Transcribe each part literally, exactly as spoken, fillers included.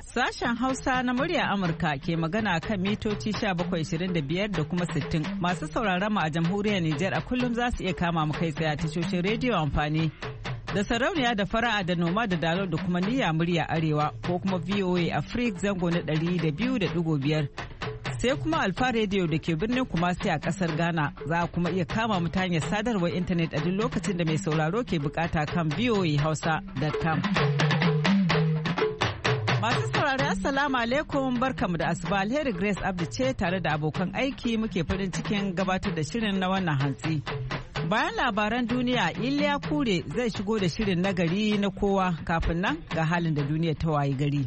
Sashen Hausa na murya Amurka ke magana kan mitoci sha bakwai ishirin da biyar da kuma sittin. Masu sauraron mu a jamhuriyar Nijar a kullum za su iya kama mu kai tsaye a tashoshin rediyo amfani da sarauniya da fara'a da noma da dalo da kuma niyya murya arewa ko kuma V O A Africa zango na ɗari da biyu da ɗigo biyar. Sai kuma Alfa Radio da ke birnin Kumasi a kasar Ghana za a kuma iya kama mu ta hanyar sadarwar intanet a duk lokacin da mai sauraro ke bukata kan v o a hausa dot com. Masu saurari Assalamu alaikum barkamu da asuba alheri Grace Abdi ce tare da abokan aiki muke farin cikin gabatar da shirin na wannan hantsi. Bayan labaran duniya Iliya Kure zai shigo da shirin nagari na kowa kafin nan ga halin da duniya ta wayi gari.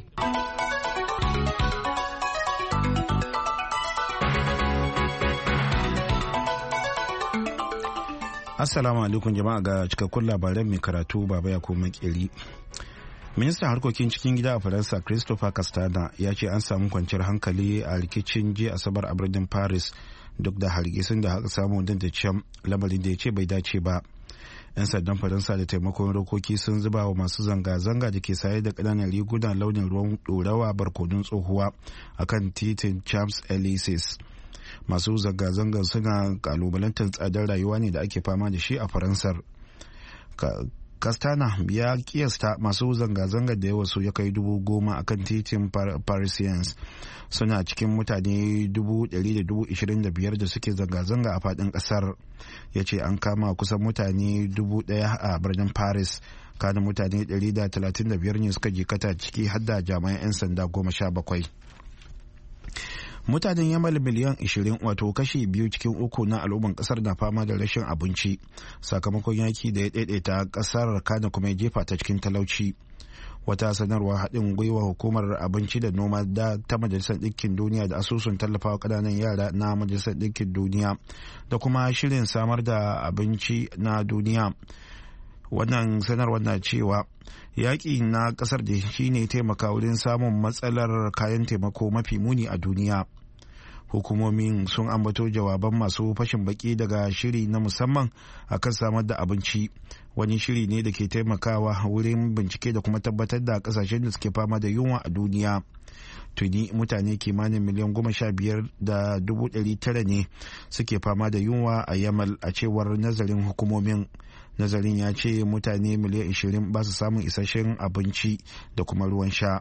Assalamu alaikum jama'a ga cikakkun labaran mai karatu baba ya koma makeri. Ministan harkokin cikin gida a Faransa Christopher Castana ya ce an samu kwanciyar hankali a rikicin jiya Asabar a birnin Paris duk da hargitsin da aka samu da can lamarin da ya ce bai dace ba. 'Yan sandan Faransa da taimakon rokoki sun zuba wa masu zanga-zanga da ke saye da ƙananan riguna launin ruwan ɗorawa barkodin tsohuwa a kan titin Champs-Élysées. Masu zanga-zangar suna kalubalantar tsadar rayuwa ne da ake fama da shi a Faransar. Castana ya kiyasta masu zanga-zangar da yawa su ya kai dubu goma a kan titin Parisians suna cikin mutane dubu ɗari da dubu ishirin da biyar da suke zanga-zanga a faɗin ƙasar. Ya ce an kama kusan mutane dubu ɗaya a birnin Paris, kana mutane ɗari da talatin da biyar ne suka jikata ciki har da jami'an 'yan sanda goma sha bakwai. Mutanen Yamal miliyan ashirin wato kashi biyu cikin uku na al'umman kasar na fama da rashin abinci sakamakon yaki da ya daidaita kasar kana kuma ya jefa ta cikin talauci. Wata sanarwa haɗin gwiwa hukumar abinci da noma da ta Majalisar Ɗinkin Duniya da asusun tallafawa ƙananan yara na Majalisar Ɗinkin Duniya da kuma shirin samar da abinci na duniya. Wannan sanarwar na cewa yaƙi na ƙasar da shi ne taimaka wurin samun matsalar kayan taimako mafi muni a duniya. Hukumomin sun ambato jawaban masu fashin baki daga shiri na musamman akan samar da abinci, wani shiri ne da ke taimakawa wurin bincike da kuma tabbatar da ƙasashen da suke fama da yunwa a duniya. Tuni mutane kimanin miliyan goma sha biyar da dubu ɗari tara ne suke fama da yunwa a Yamal a cewar nazarin hukumomin. Nazarin ya ce mutane miliyan ashirin ba su samun isasshen abinci da kuma ruwan sha.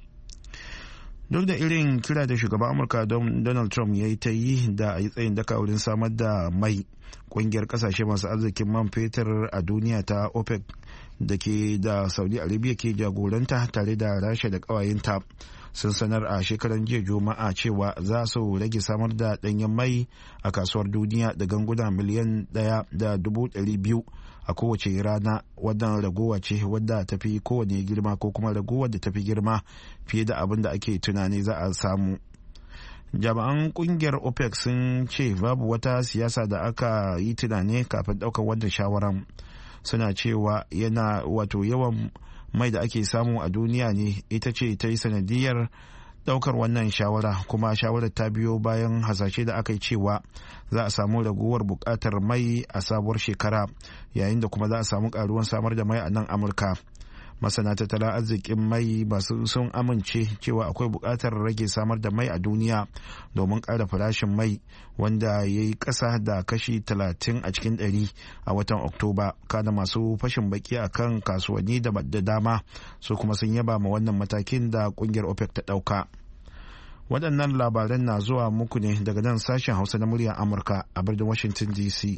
Duk da irin kira da shugaban Amurka Donald Trump ya yi ta yi da a yi tsayin daka wurin samar da mai, kungiyar kasashe masu arzikin man fetur a duniya ta OPEC da ke da Saudi Arabia ke jagoranta tare da Rasha da ƙawayenta sun sanar a shekaran jiya Juma'a cewa za su rage samar da ɗanyen mai a kasuwar duniya da ganguna miliyan ɗaya da dubu ɗari biyu a kowace rana. Wannan ragowa ce wadda ta fi kowane girma ko kuma ragowar da ta fi girma fiye da abin da ake tunani za a samu. Jami'an kungiyar OPEC sun ce babu wata siyasa da aka yi tunani kafin ɗaukar wannan shawaran. Suna cewa yana wato yawan mai da ake samu a duniya ne ita ce ta yi sanadiyar daukar wannan shawara, kuma shawarar ta biyo bayan hasashe da aka yi cewa za a samu raguwar bukatar mai a sabuwar shekara, yayin da kuma za a samu karuwan samar da mai a nan Amurka. Masana tattalin arzikin mai masu sun amince cewa akwai bukatar rage samar da mai a duniya domin ƙara farashin mai wanda ya yi ƙasa da kashi talatin a cikin ɗari a watan Oktoba. Kana masu fashin baki a kan kasuwanni da dama su kuma sun yaba ma wannan matakin da ƙungiyar OPEC ta ɗauka. Waɗannan labaran na zuwa muku ne daga nan sashen Hausa na muryar Amurka a birnin Washington D C.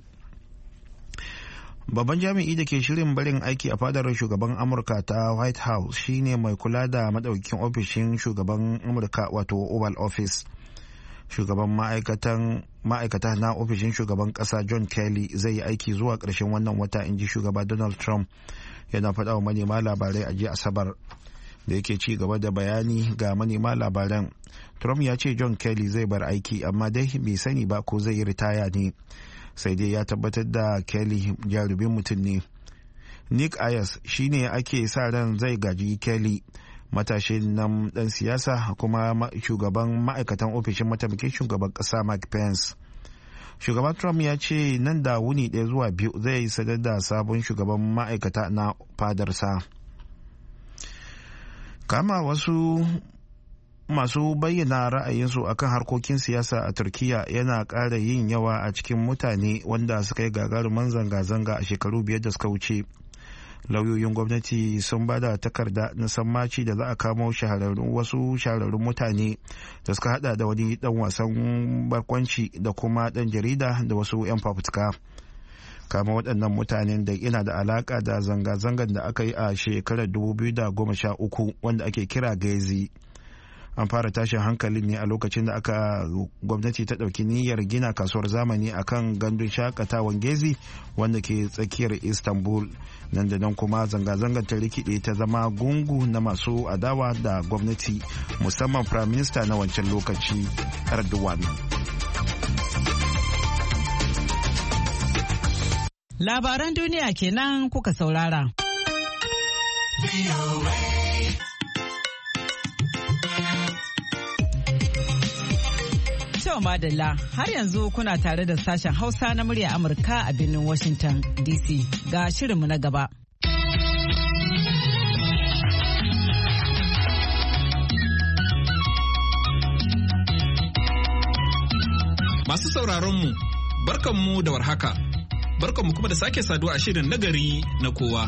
Babban jami'i da ke shirin barin aiki a fadar shugaban Amurka ta White House shine mai kula da madaukakin ofishin shugaban Amurka wato Oval Office. Shugaban ma'aikata na ofishin shugaban kasa John Kelly zai yi aiki zuwa ƙarshen wannan wata, in ji shugaba Donald Trump yana faɗa wa manema labarai a jiya Asabar. Da yake ci gaba da bayani ga manema labaran, Trump ya ce John Kelly zai bar aiki amma dai bai sani ba ko zai yi ritaya ne. Sai dai ya tabbatar da Kelly jarumin mutum ne. Nick Ayers shine ake sa ran zai gaji Kelly, matashin nan dan siyasa kuma shugaban ma'aikatan ofishin mataimakin shugaban kasa Mike Pence. Shugaban Trump ya ce nan da wuni ɗaya zuwa biyu zai sadar da sabon shugaban ma'aikata na fadarsa. Kama wasu masu bayyana ra'ayinsu akan harkokin siyasa a Turkiya yana ƙara yin yawa a cikin mutane wanda suka yi gagarumin zanga-zanga a shekaru biyar da suka wuce. Lauyoyin gwamnati sun ba da takarda na sammaci da za a kamo shahararrun wasu shahararrun mutane da suka hada da wani dan wasan barkwanci da kuma dan jarida da wasu 'yan fafutuka. Kama waɗannan mutanen da yana da alaka da zanga-zangar da aka yi a shekarar dubu biyu da goma sha uku wanda ake kira Gezi. An fara tashin hankalin ne a lokacin da aka gwamnati ta ɗauki niyyar gina kasuwar zamani a kan gandun shakatawan Gezi wanda ke tsakiyar Istanbul. Nan da nan kuma zanga-zangar ta rikide ta zama gungu na masu adawa da gwamnati, musamman Prime Minister na wancan lokaci Erdogan. Labaran duniya kenan kuka saurara. Yau madalla har yanzu kuna tare da sashen Hausa na murya Amurka a birnin Washington D C. Ga shirinmu na gaba. Masu sauraronmu, barkanmu da warhaka. Barkanmu kuma da sake saduwa a shirin nagari na kowa.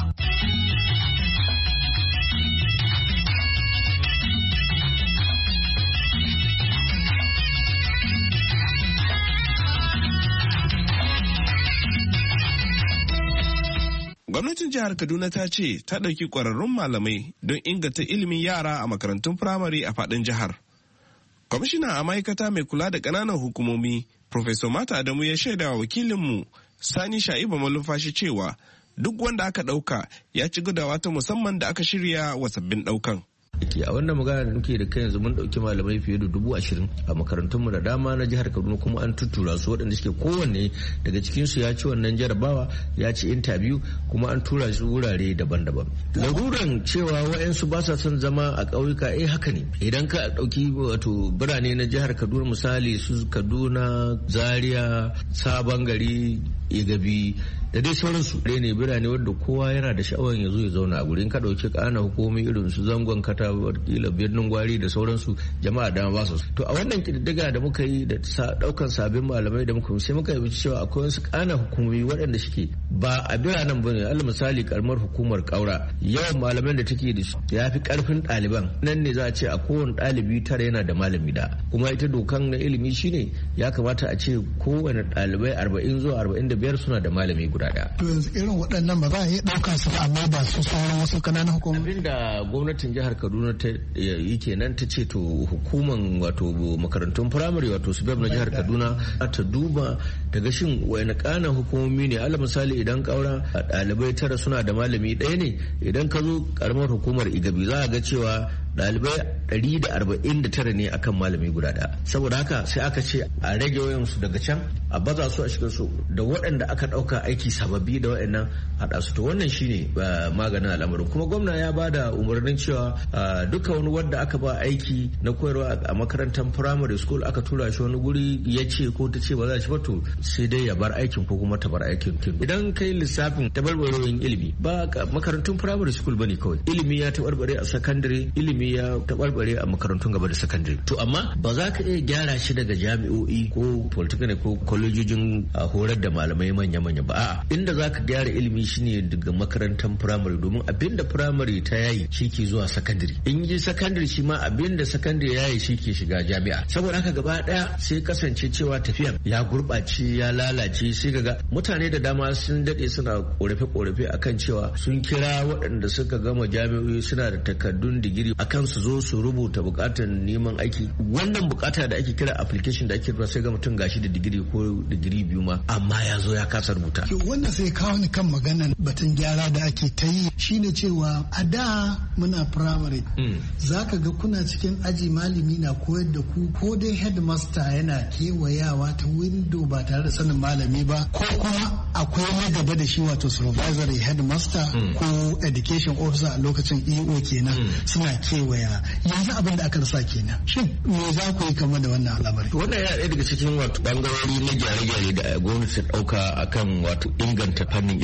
Gwamnatin jihar Kaduna ta ce ta ɗauki ƙwararrun malamai don inganta ilimin yara a makarantun firamare a faɗin jihar. Kwamishina a ma'aikata mai kula da ƙananan hukumomi, Professor Mata Adamu ya shaida wa wakilinmu Sani Sha'ibu Malumfashi cewa duk wanda aka ɗauka ya ci gudawa ta musamman da aka shirya wa sabbin ɗaukan. a wannan magana da muke da kai yanzu mun dauki malamai fiye da dubu ashirin a makarantunmu da dama na jihar Kaduna kuma an tuttura su waɗanda suke kowanne daga cikin su ya ci wannan jarabawa ya ci interview kuma an tura su wurare daban-daban. Laruran cewa wa'yansu ba sa son zama a ƙauyuka eh haka ne idan ka dauki wato birane na jihar Kaduna misali su Kaduna, Zaria, Sabon Gari, Igabi da dai sauransu dai ne birane wadda kowa yana da sha'awar ya zo ya zauna a gurin ka dauki kana hukumomi irin su zangon kata kila birnin gwari da sauransu jama'a da ba su to a wannan kididdiga da muka yi da daukan sabbin malamai da muka sai muka yi cewa akwai wasu kana hukumomi waɗanda suke ba a biranen bane alal misali karamar hukumar Kaura yawan malaman da take da su ya fi karfin ɗaliban nan ne za a ce a kowane ɗalibi tara yana da malami da kuma ita dokan na ilimi shine ya kamata a ce kowane ɗalibai arba'in zuwa arba'in da biyar suna da malami guda daya. To yanzu irin waɗannan ba za a iya ɗauka su amma ba su sauran wasu ƙananan hukumomi. Abin da gwamnatin jihar Kaduna ta yi kenan ta ce to hukuman wato makarantun firamare wato su na jihar Kaduna ta duba daga shin wani ƙananan hukumomi ne alal misali idan Kaura ɗalibai tara suna da malami ɗaya ne idan ka zo ƙaramar hukumar Igabi za a ga cewa ɗalibai ɗari da arba'in da tara ne akan malami guda ɗaya saboda haka sai aka ce a rage wayansu daga can a baza su a cikin su da waɗanda aka ɗauka aiki sababbi da waɗannan haɗa su to wannan shine maganin al'amarin kuma gwamna ya ba da umarnin cewa duka wani wanda aka ba aiki na koyarwa a makarantar primary school aka tura shi wani guri ya ce ko ta ce ba za shi ba to sai dai ya bar aikin ko kuma ta bar aikin idan kai lissafin tabarbarewar ilimi ba makarantun primary school bane kawai ilimi ya tabarbare a secondary ilimi ya tabarbare a makarantun gaba da secondary to amma ba za ka iya gyara shi daga jami'o'i ko polytechnic ko kwalejojin horar da malamai manya-manya ba a'a inda za ka gyara ilimi shine daga makarantar primary domin abinda primary ta yayi shi ke zuwa secondary in yi secondary shi ma abinda secondary yayi shi ke shiga jami'a saboda haka gaba daya sai kasance cewa tafiyan ya gurɓace ya lalace sai ga mutane da dama sun dade suna korafe-korafe akan cewa sun kira waɗanda suka gama jami'o'i suna da takardun digiri akan su zo su rubuta bukatar neman aiki wannan bukata da ake kira application da ake rubuta sai ga mutum gashi da digiri ko digiri biyu ma amma ya zo ya kasa rubuta wannan sai kawo ni kan maganan batun gyara da ake ta yi shine cewa a da muna primary zaka ga kuna cikin aji malami na koyar da ku ko dai headmaster yana kewayawa ta window ba tare da sanin malami ba ko kuma akwai na gaba da shi wato supervisory headmaster ko education officer a lokacin E O kenan suna kewaya yanzu abin da aka rasa kenan shin me za ku yi kama da wannan al'amari wannan ya ɗaya daga cikin wato bangarori na gyare-gyare da gwamnati ta ɗauka akan wato inganta fannin ilimi a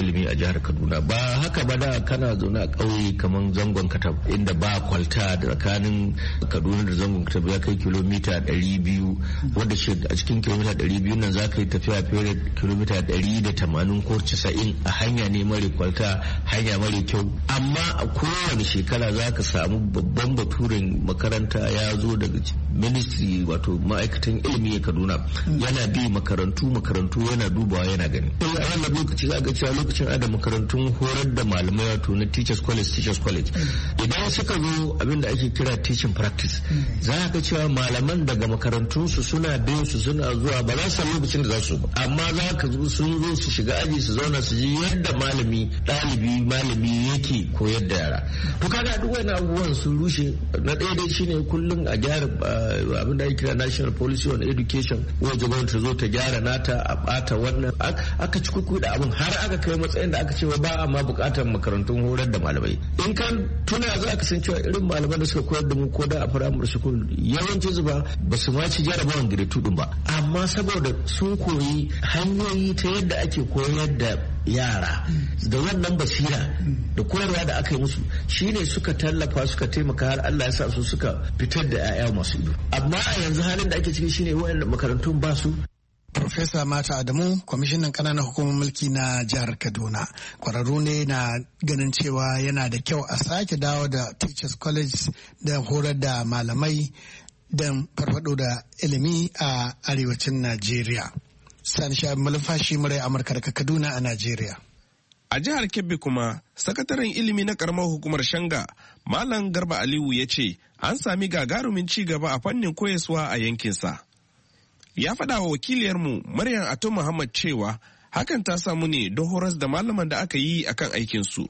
jihar Kaduna. Ba haka ba da kana zaune a ƙauye kamar zangon Katab inda ba kwalta da tsakanin Kaduna da zangon Katab ya kai kilomita ɗari biyu wanda a cikin kilomita ɗari biyu nan za ka yi tafiya fiye da kilomita ɗari da tamanin ko casa'in a hanya ne mare kwalta, hanya mare kyau. Amma a kowane shekara za ka samu babban baturen makaranta ya zo daga ministry wato ma'aikatan ilimi a Kaduna yana bi makarantu makarantu yana dubawa yana gani. A wannan lokaci za ga cewa lokacin ada makarantun horar da malamai wato na teachers college teachers college idan suka zo abin da ake kira teaching practice za ka cewa malaman daga makarantunsu suna bin su suna zuwa ba za su san lokacin da za su ba amma za ka zo sun zo su shiga aji su zauna su ji yadda malami ɗalibi malami yake koyar da yara. To kaga duk wani abubuwan sun rushe. Na ɗaya dai shine kullum a gyara abin da ake kira national policy on education wajen gwamnati zo ta gyara nata a bata wannan aka ci kuku da abin har aka kai matsayin da aka ce ba a ma bukatar makarantun horar da malamai. In kan tuna za ka san cewa irin malaman da suka koyar da mu ko da a primary school yawanci zuba ba su ma ci jarabawan grade two din ba amma saboda sun koyi hanyoyi ta yadda ake koyar da yara da wannan basira da koyarwa da aka yi musu shine suka tallafa suka taimaka har Allah ya sa su suka fitar da 'ya'ya masu ido. Amma a yanzu halin da ake ciki shine wayannan makarantun ba su. Profesa Mata Adamu, kwamishinan kananan hukumar mulki na jihar Kaduna, kwararru ne na ganin cewa yana da kyau a sake dawo da Teachers College da horar da malamai don farfado da ilimi a arewacin Najeriya. Sani Sha'ib Malumfashi, murai Amurka daga Kaduna a Najeriya. A jihar Kebbi kuma, sakataren ilimi na karamar hukumar Shanga, Malam Garba Aliyu ya ce an sami gagarumin ci gaba a fannin koyaswa a yankinsa. Ya faɗa wa wakiliyarmu Maryam Ato Muhammad cewa hakan ta samu ne don horas da malaman da aka yi akan aikinsu.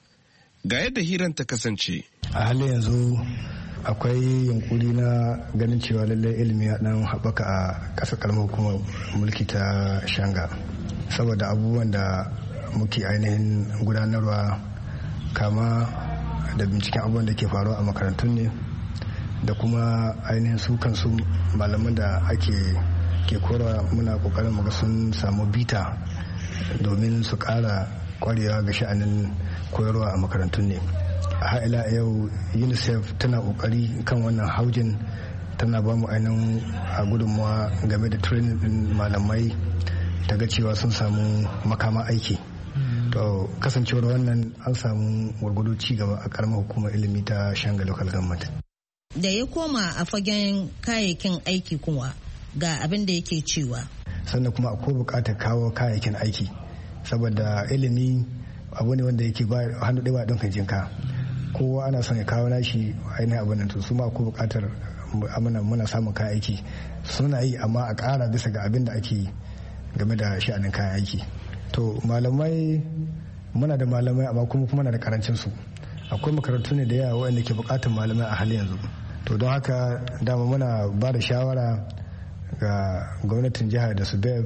Ga yadda hiran ta kasance. A halin yanzu akwai yunkuri na ganin cewa lallai ilimi ya dan haɓaka a ƙasar ƙaramar hukumar mulki ta Shanga saboda abubuwan da muke ainihin gudanarwa kama da binciken abubuwan da ke faruwa a makarantun ne da kuma ainihin su kansu malaman da ake ke kora muna kokarin muga sun samu bita domin su ƙara kwarewa ga sha'anin koyarwa a makarantun ne. A ila yau UNICEF tana kokari kan wannan haujin tana ba mu ainihin a gudunmawa game da training din malamai ta ga cewa sun samu makama aiki. To kasancewar wannan an samu gwargwado ci gaba a karamar hukumar ilimi ta Shanga Local Government. Da ya koma a fagen kayayyakin aiki kuma ga abin da yake cewa. Sannan kuma akwai bukatar kawo kayayyakin aiki saboda ilimi abu ne wanda yake ba hannu ɗaya ba ɗin jinka. Kowa ana son ya kawo nashi ainihin abin nan to su ma akwai bukatar amana muna samun kayan aiki suna yi amma a ƙara bisa ga abin da ake game da sha'anin kayan aiki. To malamai muna da malamai amma kuma kuma na da karancin su. Akwai makarantu ne da yawa waɗanda ke bukatar malamai a halin yanzu. To don haka dama muna ba da shawara ga gwamnatin jihar da su beb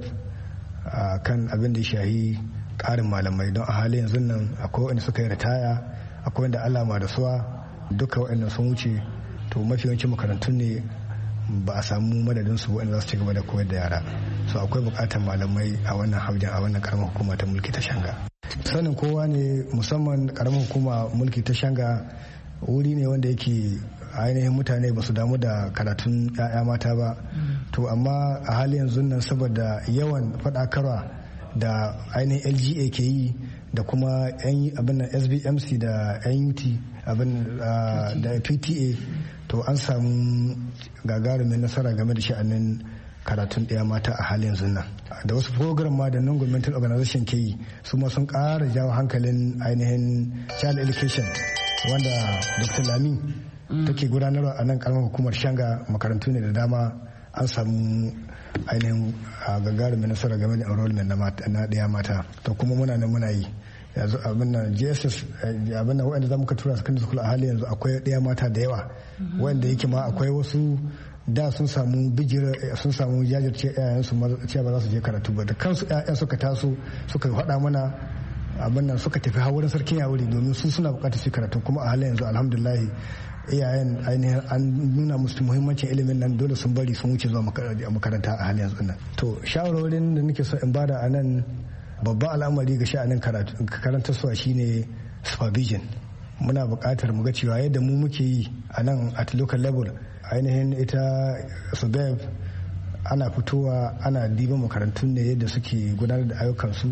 a kan abin da ya shahi ƙarin malamai don a halin yanzu nan akwai waɗanda suka yi ritaya akwai wanda alama da suwa duka waɗannan sun wuce to mafi yawancin makarantun ne ba a samu madadin su waɗanda za su ci gaba da koyar da yara so akwai buƙatar malamai a wannan haujin a wannan karamar hukuma ta mulki ta Shanga. Sanin kowa ne musamman karamar hukuma mulki ta Shanga wuri ne wanda yake ainihin mutane ba su damu da karatun 'ya'ya mata ba to amma a halin yanzu nan saboda yawan faɗakarwa da ainihin L G A ke yi da kuma abin S B M C da N U T abin da P T A to an samu gagarumin nasara game da sha'anin karatun ɗaya mata a halin yanzu nan da wasu program ma da non-governmental organization ke yi su ma sun ƙara jawo hankalin ainihin child education wanda Doctor Lami take gudanarwa a nan karamar hukumar Shanga makarantu ne da dama an samu ainihin gagarumin nasara game da enrollment na ɗaya mata to kuma muna nan muna yi yanzu abin nan J S S abin nan waɗanda za mu ka tura secondary school a hali yanzu akwai ɗaya mata da yawa wanda yake ma akwai wasu da sun samu bijira sun samu jajirce yayansu cewa ba za su je karatu ba da kansu yayan suka taso suka faɗa mana abin nan suka tafi har wurin sarkin yawuri domin su suna bukatar su karatu kuma a halin yanzu alhamdulillah iyayen ainihin an nuna musu muhimmancin ilimin nan dole sun bari sun wuce zuwa makaranta a halin yanzu nan to shawarwarin da nake so in bada a nan babban al'amari ga sha'anin karantarsuwa shine supervision. Muna buƙatar mu ga cewa yadda mu muke yi a nan at local level ainihin ita subeb ana fitowa ana diban makarantun ne yadda suke gudanar da ayyukansu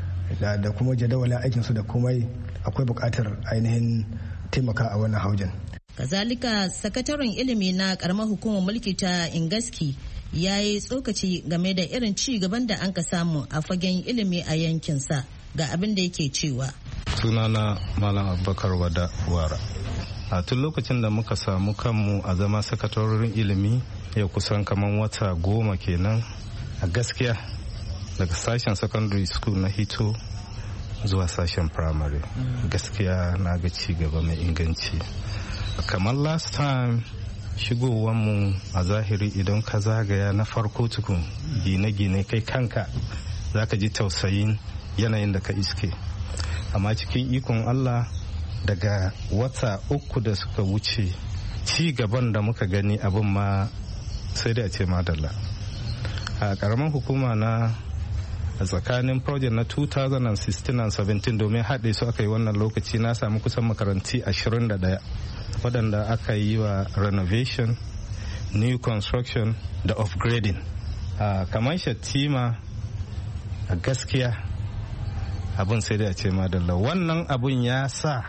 da kuma jadawalin aikinsu da komai akwai buƙatar ainihin taimaka a wannan haujin. Kazalika sakataren ilimi na karamar hukumar mulki ta Ingaski ya yi tsokaci game da irin ci gaban da an ka samu a fagen ilimi a yankinsa ga abin da yake cewa. Sunana Malam Abubakar Wada Wara. A tun lokacin da muka samu kanmu a zama sakatarorin ilimi yau kusan kamar wata goma kenan a gaskiya daga sashen secondary school na Hito zuwa sashen primary gaskiya na ga ci gaba mai inganci. Kamar last time shigowanmu a zahiri idan ka zagaya na farko tukun gine-gine kai kanka za ka ji tausayin yanayin da ka iske, amma cikin ikon Allah daga wata uku da suka wuce ci gaban da muka gani abin ma sai da a ce madalla. A karamin hukuma na a tsakanin project na two thousand sixteen and seventeen domin haɗe su aka yi wannan lokaci na samu kusan makaranti ashirin da ɗaya waɗanda aka yi wa renovation, new construction da upgrading. A kamar Shatima a gaskiya abin sai da a ce madalla. Wannan abun ya sa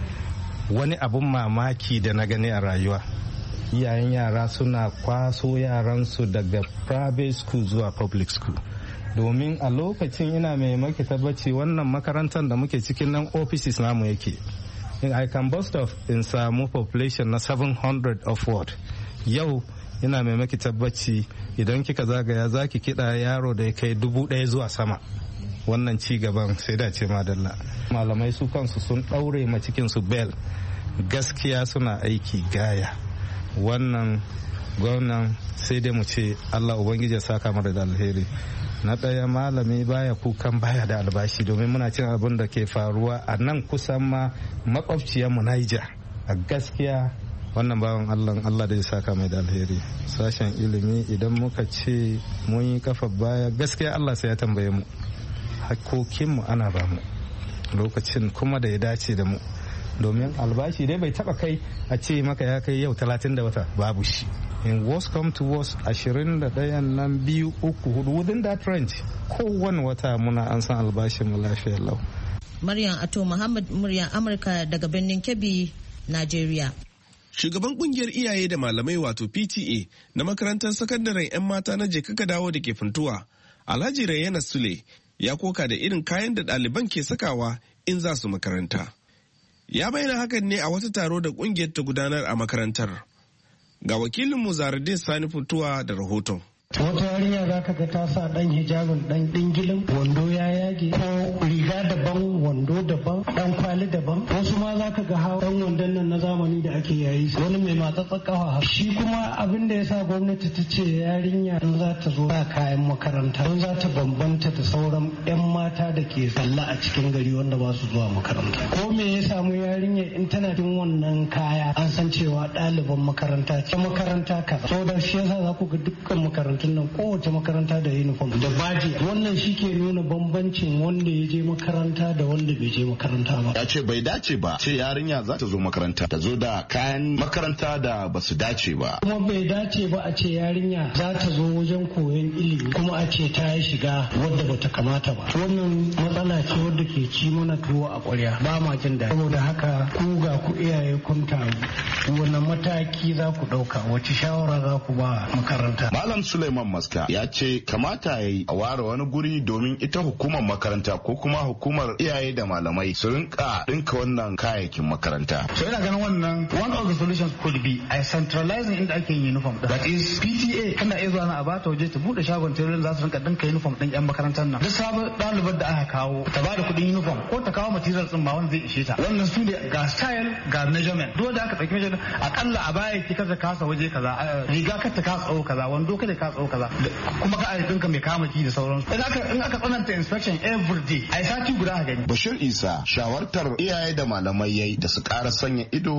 wani abun mamaki da na gani a rayuwa. Iyayen yara suna kwaso yaransu daga private school zuwa public school. Domin a lokacin ina mai maki tabbaci wannan makarantar da muke cikin nan offices namu yake. In I can boast of in samu population na seven hundred of what. Yau ina mai maki tabbaci idan kika zagaya zaki kiɗa yaro da ya kai dubu ɗaya zuwa sama. Wannan ci gaban sai da ce madalla. Malamai su kansu sun ɗaure ma cikin su bel. Gaskiya suna aiki gaya. Wannan gwamnan sai dai mu ce Allah Ubangiji ya saka mara da alheri. Na ɗaya malami baya kukan baya da albashi domin muna cin abin da ke faruwa a nan kusan ma makwabciyarmu Niger. A gaskiya wannan bawan Allah Allah da ya saka mai da alheri. Sashen ilimi idan muka ce mun yi kafa baya gaskiya Allah sai ya tambaye mu. Hakokinmu ana ba mu lokacin kuma da ya dace da mu. Domin albashi dai bai taba kai a ce maka ya kai yau talatin da wata babu shi. In worst come to worst ashirin da ɗayan nan biyu uku hudu within that range kowane wata muna an san albashin mu lafiyar lau. Maryam Ato Muhammad muryar Amurka daga birnin Kebbi, Najeriya. Shugaban kungiyar iyaye da malamai wato P T A na makarantar sakandaren 'yan mata na Jekaka Dawo da ke Funtuwa, Alhaji Rayyana Sule ya koka da irin kayan da ɗaliban ke sakawa in za su makaranta. Ya bayyana hakan ne a wata taro da kungiyar ta gudanar a makarantar. Ga wakilinmu Zaradin Sani Funtuwa da rahoton. Wata yarinya za ka ga ta sa dan hijabin dan dingilin wando ya yage ko riga daban wando daban dan kwali daban, wasu ma za ka ga hawa dan wandon nan na zamani da ake yayi wani mai matsatsar kafa. Shi kuma abin da ya sa gwamnati ta ce yarinya in za ta zo ba kayan makaranta don za ta bambanta da sauran yan mata da ke salla a cikin gari wanda ba su zuwa makaranta. Ko me ya samu yarinya in tana cikin wannan kaya an san cewa ɗaliban makaranta ce makaranta kaza. So da shi yasa za ku ga dukkan makarantu nan kowace makaranta da uniform da baji. Wannan shi ke nuna bambancin wanda ya je makaranta da wanda bai je makaranta ba. Ya ce bai dace ba ce yarinya za ta zo makaranta ta zo da kayan makaranta da ba su dace ba. Kuma bai dace ba a ce yarinya za ta zo wajen koyon ilimi kuma a ce ta yi shiga wadda bata kamata ba. Wannan matsala ce wadda ke ci mana tuwo a ƙwarya ba ma jin daɗi. Saboda haka ku ga ku iyaye kun taru wani mataki za ku ɗauka wace shawara za ku ba makaranta. Malam Suleiman Maska ya ce kamata ya yi a ware wani guri domin ita hukumar makaranta ko kuma hukumar iyaye da malamai su rinka dinka wannan kayayyakin makaranta. So ina ganin wannan one of the solutions could be a centralizing inda ake yin uniform. That is P T A kana iya zuwa na a bata waje ta bude shagon tailoring za su rinka dinka uniform din yan makarantar nan. Duk sabon ɗalibar da aka kawo ta bada kuɗin uniform ko ta kawo materials din ba wanda zai ishe ta. Wannan su ne ga style ga measurement. Duk da aka ɗauki measurement akalla a baya ki kaza kasa waje kaza riga ka ta kasa tsawo kaza wando kada ka tsawo kaza kuma ka aiki ka mai kama ki da sauransu. In aka in aka tsananta inspection every day ai sati guda a gani. Bashir Isa shawartar iyaye da malamai yayi da su ƙara sanya ido akan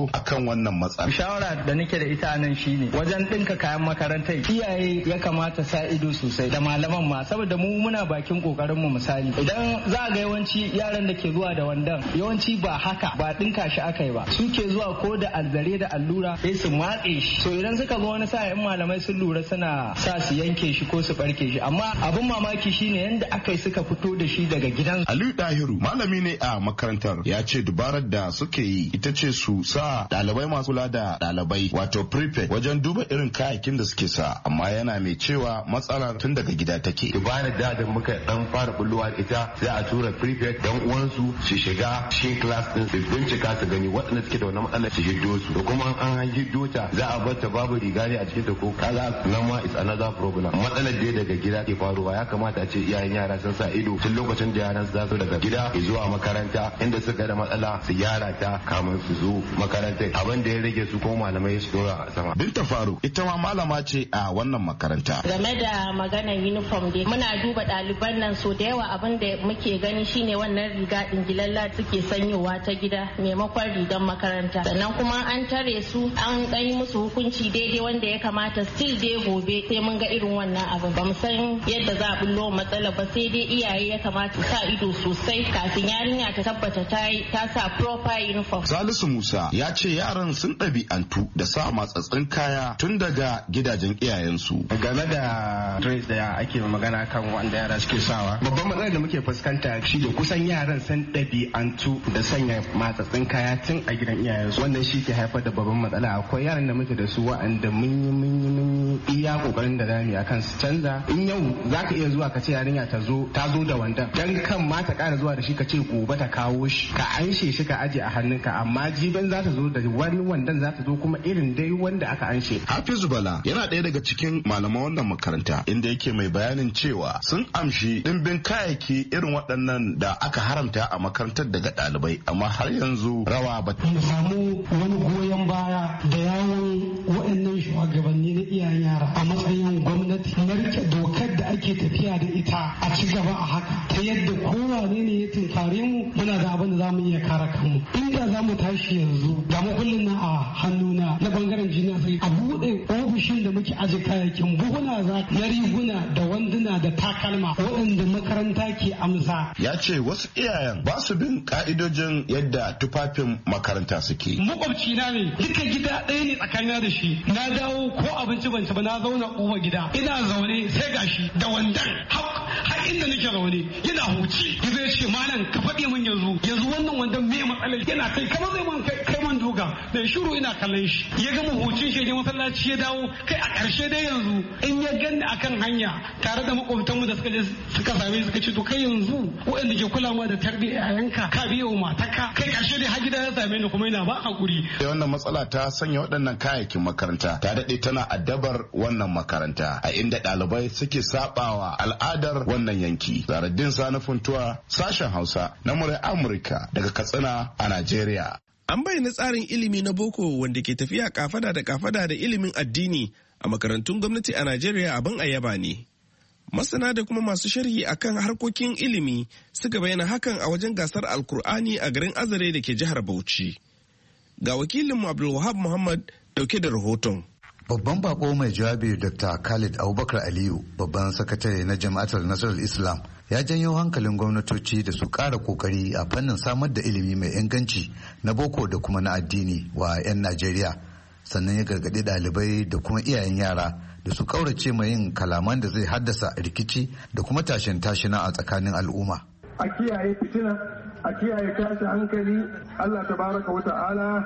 wannan matsala. Shawara da nake da ita nan shine wajen dinka kayan makarantar iyaye ya kamata sa ido sosai da malaman ma, saboda mu muna bakin kokarin mu. Misali idan za ga yawanci yaran da ke zuwa da wandan yawanci ba haka ba dinka shi aka yi ba, suke zuwa ko da alzare da allura sai su matse shi, so idan suka ga wani sa'in malamai sun lura suna sa su yanke shi ko su barke shi, amma abin mamaki shine yanda aka yi suka fito da shi daga gidan. Aliyu Dahiru malami ne a makarantar ya ce dubarar da suke yi ita ce su sa ɗalibai masu kula da ɗalibai wato prefect wajen duba irin kayayyakin da suke sa, amma yana mai cewa matsalar tun daga gida take. Dubarar da da muka dan fara bulluwa ita sai a tura prefect dan uwansu su shiga cikin class din su bincika su gani waɗanda suke da wannan matsalar su hiddo su, da kuma an hiddo ta za a bar ta babu riga ne a cikin ta ko kaza, nan ma is another problem. Matsalar da daga gida ke faruwa ya kamata a ce iyayen yara sun sa ido tun lokacin da yaran su za su daga gida zuwa makaranta, inda suka da matsala su gyara ta kamun su zo makaranta, abin da ya rage su ko malamai su dora a sama. Binta Faru ita ma malama ce a wannan makaranta. Game da maganar uniform dai muna duba ɗaliban nan so da yawa abin da muke gani shine wannan riga dingilalla suke sanyowa ta gida maimakon rigar makaranta, sannan kuma an tare su an kai musu hukunci daidai wanda ya kamata, still dai gobe sai mun ga irin wannan abin. Ba mu san yadda za a bullo matsala ba, sai dai iyaye ya kamata sa ido sosai kafin yarinya ta tabbata ta ta sa proper uniform. Salisu Musa ya ce yaran sun ɗabi'antu da sa matsatsin kaya tun daga gidajen iyayensu. Game da dress da ake magana kan wanda yara suke sawa, babban matsalar da muke fuskanta shi da kusan yaran sun ɗabi'antu da sanya matsatsin kaya tun a gidan iyayensu. Wannan shi ke haifar da babban matsala. Akwai yaran da muke da su wa'anda mun yi mun yi mun yi iya kokarin da zamu yi akan su canza. In yau zaka iya zuwa ka ce yarinya ta zo ta zo da wanda dan kan ma ta ƙara zuwa da shi ka ce gobe ta kawo shi ka anshe shi ka aje a hannunka, amma jiban za ta zo da wani wandan za ta zo kuma irin dai wanda aka anshe. Hafizu Bala yana ɗaya daga cikin malaman wannan makaranta inda yake mai bayanin cewa sun amshi ɗimbin kayayyaki irin waɗannan da aka haramta a makarantar daga ɗalibai, amma har yanzu rawa ba mu samu wani goyon baya da yawon waɗannan shugabanni na iyayen yara a matsayin gwamnati na rike dokar da ake tafiya da ita a ci gaba a haka, ta yadda kowane ne ya tunkare mu muna da abin da za mu iya kare kanmu. Inda za mu tashi yanzu ga makullin na a hannuna na bangaren jina sai a buɗe ofishin da muke aje kayayyakin buhuna za na riguna da wanduna da takalma waɗanda makaranta ke amsa. Ya ce wasu iyayen ba su bin ka'idojin yadda tufafin makaranta suke. Makwabci na ne duka gida ɗaya ne tsakanin da shi, na dawo ko abinci ban ci ba na zauna uwa gida ina zaune sai gashi da wandan har inda nake zaune yana huci yanzu ya ce malam ka faɗi min yanzu yanzu wannan wandan me matsalar yana kai kamar zai man kai man duka da shiru ina kallon shi ya gama hucin shi ya masallaci ya dawo kai a ƙarshe dai yanzu in ya ganni akan hanya tare da makwabtanmu da suka je suka same suka ce to kai yanzu waɗanda ke kulawa da tarbiyyar yanka ka biyo mataka kai ƙarshe dai har gida ya same ni kuma ina ba hakuri. Wannan matsala ta sanya waɗannan kayayyakin makaranta ta daɗe tana addabar wannan makaranta a inda ɗalibai suke sabawa al'adar wannan yanki. Zaradin Sani Funtuwa, sashen Hausa na murai Amurka daga Katsina a Najeriya. An bayyana tsarin ilimi na boko wanda ke tafiya kafada da kafada da ilimin addini a makarantun gwamnati a Najeriya abin ayaba ne. Masana da kuma masu sharhi akan harkokin ilimi suka bayyana hakan a wajen gasar Alkur'ani a garin Azare da ke jihar Bauchi. Ga wakilinmu Abdulwahab Muhammad dauke da rahoton. Babban bako mai jawabi Doctor Khalid Abubakar Aliyu, babban sakatare na Jama'atar Nasarar Islam, ya janyo hankalin gwamnatoci da su ƙara kokari a fannin samar da ilimi mai inganci na boko da kuma na addini wa 'yan Najeriya. Sannan ya gargaɗi ɗalibai da kuma iyayen yara da su ƙaurace mai yin kalaman da zai haddasa rikici da kuma tashin tashina a tsakanin al'umma. A kiyaye fitina, a kiyaye tashin hankali, Allah tabaraka wa ta'ala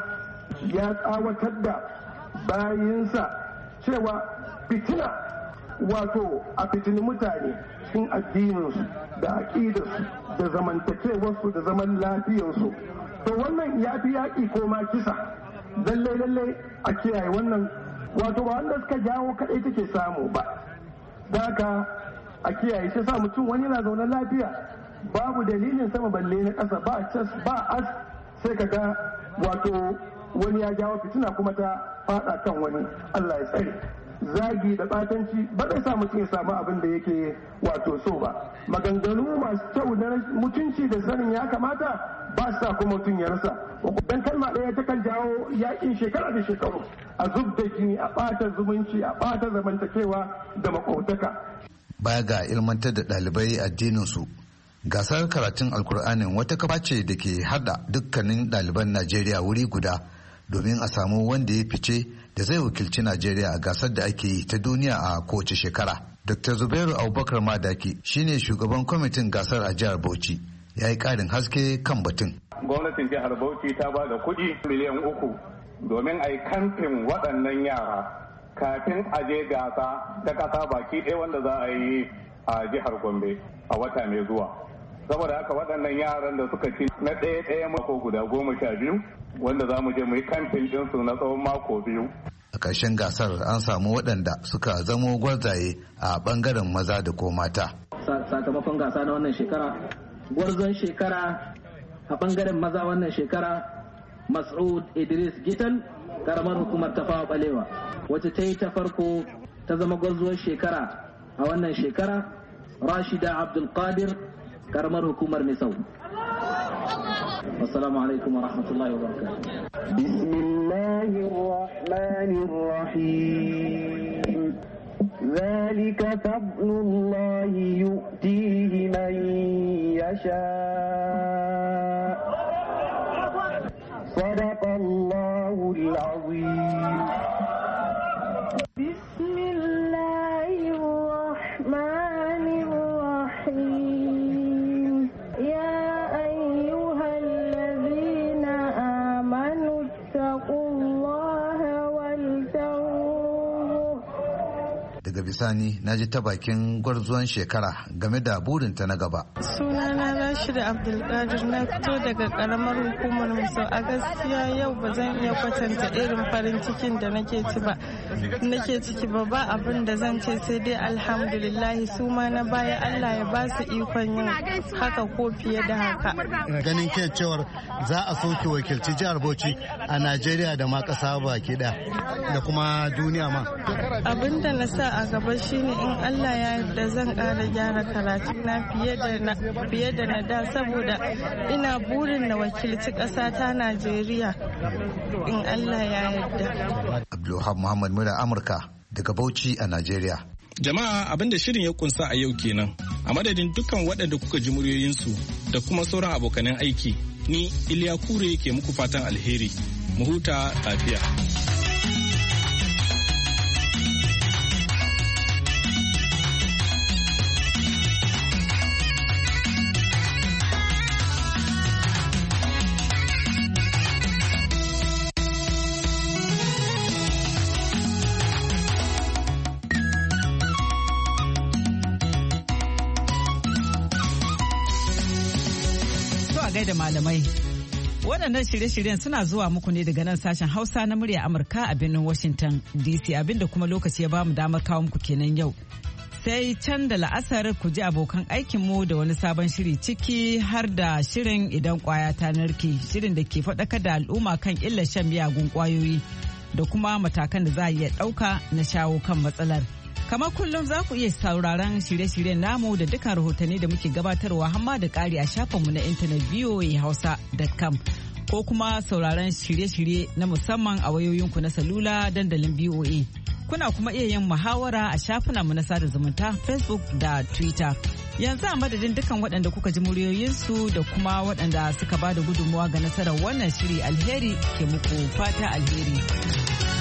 ya tsawatar da bayinsa cewa fitina wato a fitini mutane cikin addininsu da aƙidarsu da zamantakewarsu da zaman lafiyarsu. To wannan ya fi yaƙi ko ma kisa. Lallai lallai a kiyaye wannan wato ba wanda suka jawo kaɗai take samu ba. Da haka a kiyaye shi sa mutum wani yana zaune lafiya babu dalilin sama balle na ƙasa ba cas ba as sai ka ga wato wani ya jawo fitina kuma ta fada kan wani. Allah ya tsare. Zagi da batanci ba zai sa mutum ya samu abin da yake wato so ba. Maganganu masu kyau na mutunci da sanin ya kamata ba sa kuma mutum ya rasa. Dan kalma ɗaya ta kan jawo yakin shekara da shekaru, a zub da jini, a ɓata zumunci, a ɓata zamantakewa da makwabtaka. Baya ga ilmantar da ɗalibai addinin su, gasar karatun alkur'anin wata kafa ce da ke hada dukkanin ɗaliban Najeriya wuri guda domin a samu wanda ya fice da zai wakilci Najeriya a gasar da ake yi ta duniya a kowace shekara. Dokta Zubairu Abubakar Madaki shine shugaban kwamitin gasar a jihar Bauchi, ya yi ƙarin haske kan batun. Gwamnatin jihar Bauchi ta ba da kuɗi miliyan uku domin a yi kamfin waɗannan yara kafin a je gasa ta ƙasa baki ɗaya wanda za a yi a jihar Gombe a wata mai zuwa. Saboda haka waɗannan yaran da suka ci na ɗaya ɗaya mako guda goma sha biyu wanda za mu je mu yi kamfin ɗinsu na tsawon mako biyu. A ƙarshen gasar an samu waɗanda suka zamo gwarzaye a ɓangaren maza da ko mata. Sakamakon gasa na wannan shekara, gwarzon shekara a ɓangaren maza wannan shekara Mas'ud Idris Gital, karamar hukumar Tafawa Balewa, wacce ta yi ta farko ta zama gwarzuwar shekara a wannan shekara Rashida Abdul Qadir, karamar hukumar Misau. Assalamu alaikum wa rahmatullahi wa barakatuh. Bismillahir Rahmanir Rahim. Zalika fadlullahi yu'tihi man yasha. Sadaqallahul azim. Bismillahir Rahmanir Rahim. Ya daga bisani na ji ta bakin gwarzuwan shekara game da burinta na gaba. Sunana Rashid Abdulkadir, na fito daga karamar hukumar Misau. A gaskiya yau ba zan iya kwatanta irin farin cikin da nake ci ba nake ciki ba ba abin da zan ce sai dai alhamdulillahi, su ma na baya Allah ya ba su ikon yin haka ko fiye da haka. Ganin ke cewar za a soke wakilci jihar Bauchi a Najeriya da ma ƙasa baki ɗaya da kuma duniya ma. Abin da na sa a gaba shine in Allah ya yarda zan ƙara gyara karatu na fiye da na fiye da na da, saboda ina burin na wakilci ƙasa ta Najeriya in Allah ya yarda. Abdulwahab Muhammad Mura, Amurka daga Bauchi a Najeriya. Jama'a abin da shirin ya kunsa a yau kenan. A madadin dukkan waɗanda kuka ji muryoyinsu da kuma sauran abokanan aiki, ni Iliya Kure ke muku fatan alheri. Mu huta lafiya. da malamai. Waɗannan shirye-shiryen suna zuwa muku ne daga nan sashen Hausa na murya Amurka a birnin Washington D C, abinda kuma lokaci ya bamu damar kawo muku kenan yau. Sai can da la'asar ku ji abokan aikinmu da wani sabon shiri, ciki har da shirin idan kwaya ta narke, shirin da ke faɗakar da al'umma kan illar shan miyagun kwayoyi da kuma matakan da za a iya ɗauka na shawo kan matsalar. Kamar kullum za ku iya sauraron shirye-shiryen namu da dukkan rahotanni da muke gabatarwa hamma da ƙari a shafinmu na intanet v o a hausa dot com ko kuma sauraron shirye-shirye na musamman a wayoyinku na salula dandalin V O A. Kuna kuma iya yin muhawara a shafinanmu na sada zumunta Facebook da Twitter. Yanzu a madadin dukkan waɗanda kuka ji muryoyinsu da kuma waɗanda suka ba da gudunmawa ga nasarar wannan shiri, alheri ke muku fata alheri.